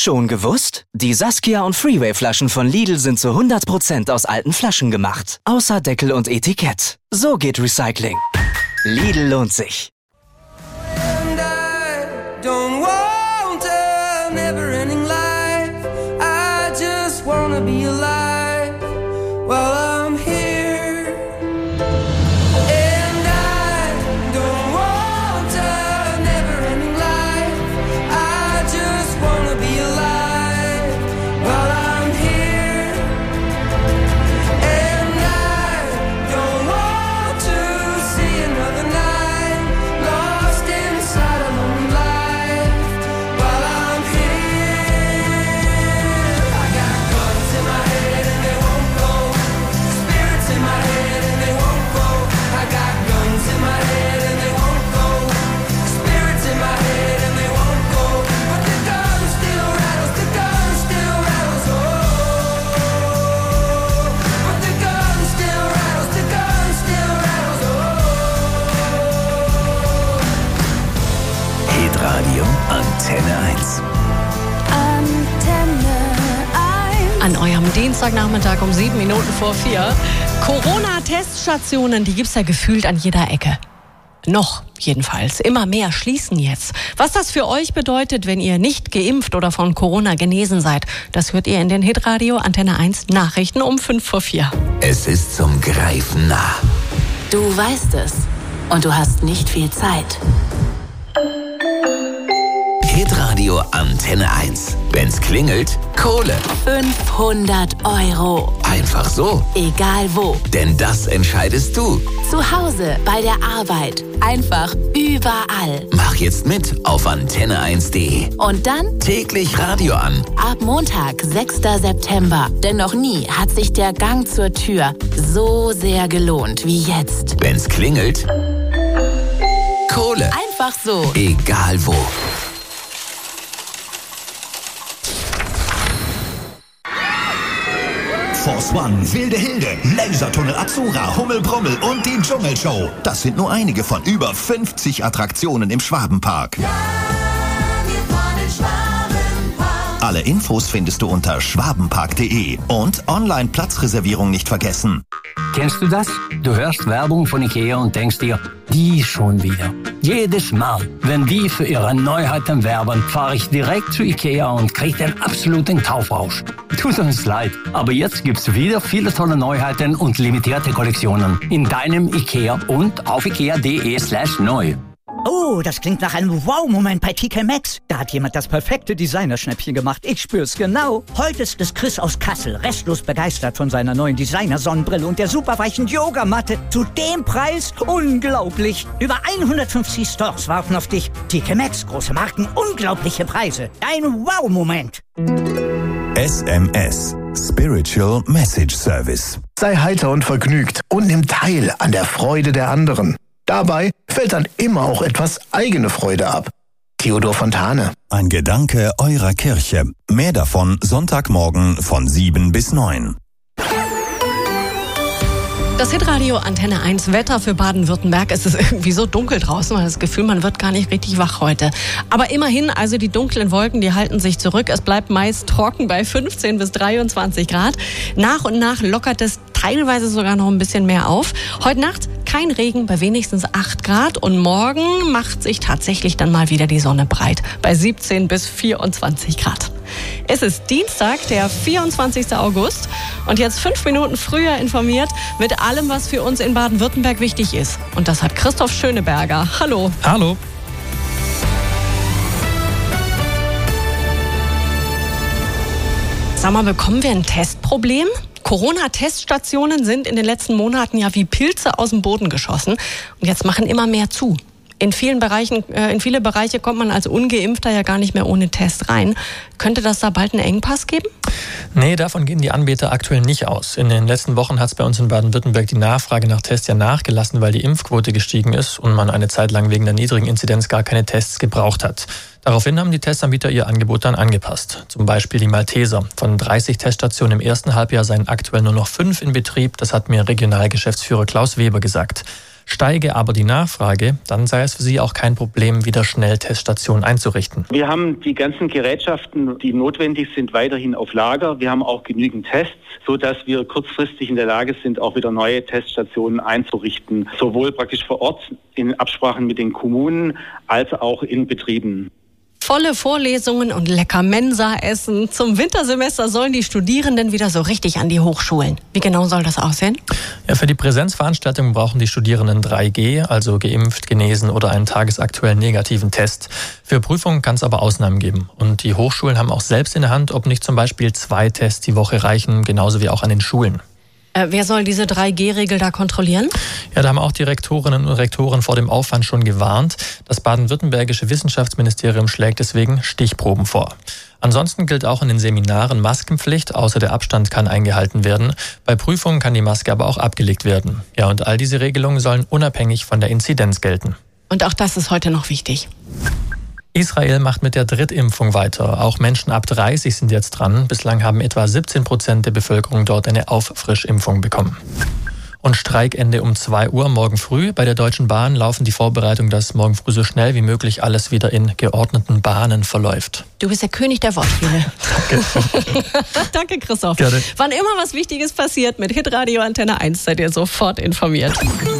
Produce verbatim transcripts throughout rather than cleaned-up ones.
Schon gewusst? Die Saskia und Freeway-Flaschen von Lidl sind zu hundert Prozent aus alten Flaschen gemacht. Außer Deckel und Etikett. So geht Recycling. Lidl lohnt sich. And I don't want a never-ending life. I just wanna be alive while I'm here. And I don't want a never-ending life. I just wanna be alive while I'm here. And I don't want to see another night lost inside a lonely life while I'm here. I got guns in my head and they won't go. Spirits in my head and they won't go. I got guns in my head and they won't go. Spirits in my head and they won't go. But the gun still rattles, the gun still rattles, oh. But the gun still rattles, the gun still rattles, oh. Hitradio Antenne eins. Antenne eins. An eurem Dienstagnachmittag um sieben Minuten vor vier. Corona-Teststationen, die gibt's ja gefühlt an jeder Ecke. Noch jedenfalls. Immer mehr schließen jetzt. Was das für euch bedeutet, wenn ihr nicht geimpft oder von Corona genesen seid, das hört ihr in den Hitradio Antenne eins Nachrichten um fünf vor vier. Es ist zum Greifen nah. Du weißt es. Und du hast nicht viel Zeit. Hitradio Antenne eins. Wenn's klingelt, Kohle. fünfhundert Euro. Einfach so. Egal wo. Denn das entscheidest du. Zu Hause, bei der Arbeit. Einfach überall. Mach jetzt mit auf antenne eins punkt de. Und dann Täglich Radio an. ab Montag, sechster September. Denn noch nie hat sich der Gang zur Tür so sehr gelohnt wie jetzt. Wenn's klingelt, Kohle. Einfach so. Egal wo. Force One, Wilde Hilde, Lasertunnel Azura, Hummelbrummel und die Dschungelshow. Das sind nur einige von über fünfzig Attraktionen im Schwabenpark. Alle Infos findest du unter schwabenpark punkt de und Online-Platzreservierung nicht vergessen. Kennst du das? Du hörst Werbung von Ikea und denkst dir, die schon wieder. Jedes Mal, wenn die für ihre Neuheiten werben, fahre ich direkt zu Ikea und kriege den absoluten Kaufrausch. Tut uns leid, aber jetzt gibt's wieder viele tolle Neuheiten und limitierte Kollektionen in deinem Ikea und auf ikea punkt de slash neu. Oh, das klingt nach einem Wow-Moment bei T K Maxx. Da hat jemand das perfekte Designerschnäppchen gemacht. Ich spür's genau. Heute ist es Chris aus Kassel, restlos begeistert von seiner neuen Designer-Sonnenbrille und der superweichen Yogamatte. Zu dem Preis? Unglaublich. Über hundertfünfzig Stores warten auf dich. T K Maxx, große Marken, unglaubliche Preise. Ein Wow-Moment. S M S, Spiritual Message Service. Sei heiter und vergnügt und nimm teil an der Freude der anderen. Dabei fällt dann immer auch etwas eigene Freude ab. Theodor Fontane. Ein Gedanke eurer Kirche. Mehr davon Sonntagmorgen von sieben bis neun. Das Hitradio Antenne eins Wetter für Baden-Württemberg. Es ist irgendwie so dunkel draußen, man hat das Gefühl, man wird gar nicht richtig wach heute. Aber immerhin, also die dunklen Wolken, die halten sich zurück. Es bleibt meist trocken bei fünfzehn bis dreiundzwanzig Grad. Nach und nach lockert es teilweise sogar noch ein bisschen mehr auf. Heute Nacht kein Regen bei wenigstens acht Grad und morgen macht sich tatsächlich dann mal wieder die Sonne breit bei siebzehn bis vierundzwanzig Grad. Es ist Dienstag, der vierundzwanzigster August und jetzt fünf Minuten früher informiert mit allem, was für uns in Baden-Württemberg wichtig ist. Und das hat Christoph Schöneberger. Hallo. Hallo. Sag mal, bekommen wir ein Testproblem? Corona-Teststationen sind in den letzten Monaten ja wie Pilze aus dem Boden geschossen und jetzt machen immer mehr zu. In vielen Bereichen, äh, in viele Bereiche kommt man als Ungeimpfter ja gar nicht mehr ohne Test rein. Könnte das da bald einen Engpass geben? Nee, davon gehen die Anbieter aktuell nicht aus. In den letzten Wochen hat es bei uns in Baden-Württemberg die Nachfrage nach Tests ja nachgelassen, weil die Impfquote gestiegen ist und man eine Zeit lang wegen der niedrigen Inzidenz gar keine Tests gebraucht hat. Daraufhin haben die Testanbieter ihr Angebot dann angepasst. Zum Beispiel die Malteser. Von dreißig Teststationen im ersten Halbjahr seien aktuell nur noch fünf in Betrieb. Das hat mir Regionalgeschäftsführer Klaus Weber gesagt. Steige aber die Nachfrage, dann sei es für sie auch kein Problem, wieder Schnellteststationen einzurichten. Wir haben die ganzen Gerätschaften, die notwendig sind, weiterhin auf Lager. Wir haben auch genügend Tests, sodass wir kurzfristig in der Lage sind, auch wieder neue Teststationen einzurichten. Sowohl praktisch vor Ort in Absprachen mit den Kommunen als auch in Betrieben. Volle Vorlesungen und lecker Mensa-Essen. Zum Wintersemester sollen die Studierenden wieder so richtig an die Hochschulen. Wie genau soll das aussehen? Ja, für die Präsenzveranstaltungen brauchen die Studierenden drei G, also geimpft, genesen oder einen tagesaktuellen negativen Test. Für Prüfungen kann es aber Ausnahmen geben. Und die Hochschulen haben auch selbst in der Hand, ob nicht zum Beispiel zwei Tests die Woche reichen, genauso wie auch an den Schulen. Äh, wer soll diese drei G Regel da kontrollieren? Ja, da haben auch die Rektorinnen und Rektoren vor dem Aufwand schon gewarnt. Das baden-württembergische Wissenschaftsministerium schlägt deswegen Stichproben vor. Ansonsten gilt auch in den Seminaren Maskenpflicht, außer der Abstand kann eingehalten werden. Bei Prüfungen kann die Maske aber auch abgelegt werden. Ja, und all diese Regelungen sollen unabhängig von der Inzidenz gelten. Und auch das ist heute noch wichtig. Israel macht mit der Drittimpfung weiter. Auch Menschen ab dreißig sind jetzt dran. Bislang haben etwa siebzehn Prozent der Bevölkerung dort eine Auffrischimpfung bekommen. Und Streikende um zwei Uhr morgen früh. Bei der Deutschen Bahn laufen die Vorbereitungen, dass morgen früh so schnell wie möglich alles wieder in geordneten Bahnen verläuft. Du bist der König der Wortspiele. Danke. Danke, Christoph. Gerne. Wann immer was Wichtiges passiert mit Hitradio Antenne eins, seid ihr sofort informiert.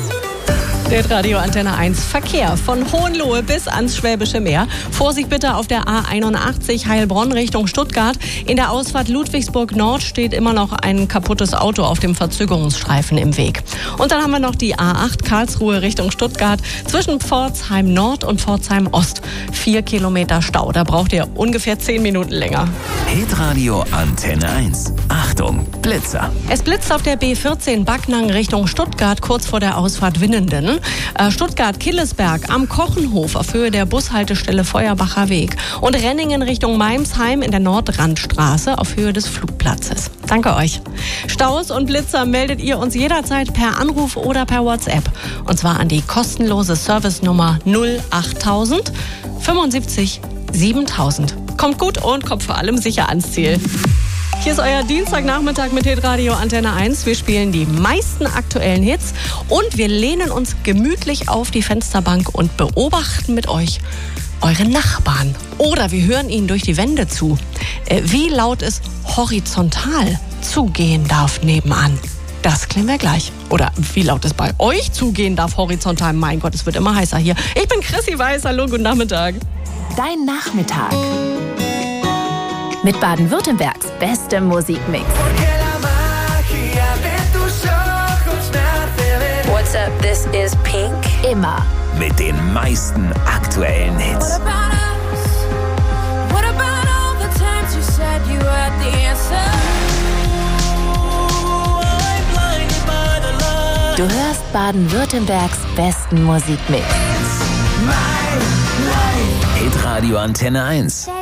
Hitradio Antenne eins Verkehr von Hohenlohe bis ans Schwäbische Meer. Vorsicht bitte auf der A einundachtzig Heilbronn Richtung Stuttgart. In der Ausfahrt Ludwigsburg Nord steht immer noch ein kaputtes Auto auf dem Verzögerungsstreifen im Weg. Und dann haben wir noch die A acht Karlsruhe Richtung Stuttgart zwischen Pforzheim Nord und Pforzheim Ost. Vier Kilometer Stau, da braucht ihr ungefähr zehn Minuten länger. Hitradio Antenne eins. Achtung, Blitzer. Es blitzt auf der B vierzehn Backnang Richtung Stuttgart kurz vor der Ausfahrt Winnenden. Stuttgart-Killesberg am Kochenhof auf Höhe der Bushaltestelle Feuerbacher Weg und Renningen Richtung Meimsheim in der Nordrandstraße auf Höhe des Flugplatzes. Danke euch. Staus und Blitzer meldet ihr uns jederzeit per Anruf oder per WhatsApp. Und zwar an die kostenlose Servicenummer null achttausend fünfundsiebzig siebentausend. Kommt gut und kommt vor allem sicher ans Ziel. Hier ist euer Dienstagnachmittag mit Hitradio Antenne eins. Wir spielen die meisten aktuellen Hits und wir lehnen uns gemütlich auf die Fensterbank und beobachten mit euch eure Nachbarn. Oder wir hören ihnen durch die Wände zu. Äh, wie laut es horizontal zugehen darf nebenan. Das klären wir gleich. Oder wie laut es bei euch zugehen darf horizontal. Mein Gott, es wird immer heißer hier. Ich bin Chrissy Weiß. Hallo, guten Nachmittag. Dein Nachmittag. Mit Baden-Württembergs bestem Musikmix. What's up, this is Pink. Immer. Mit den meisten aktuellen Hits. Du hörst Baden-Württembergs besten Musikmix. Hitradio Antenne eins.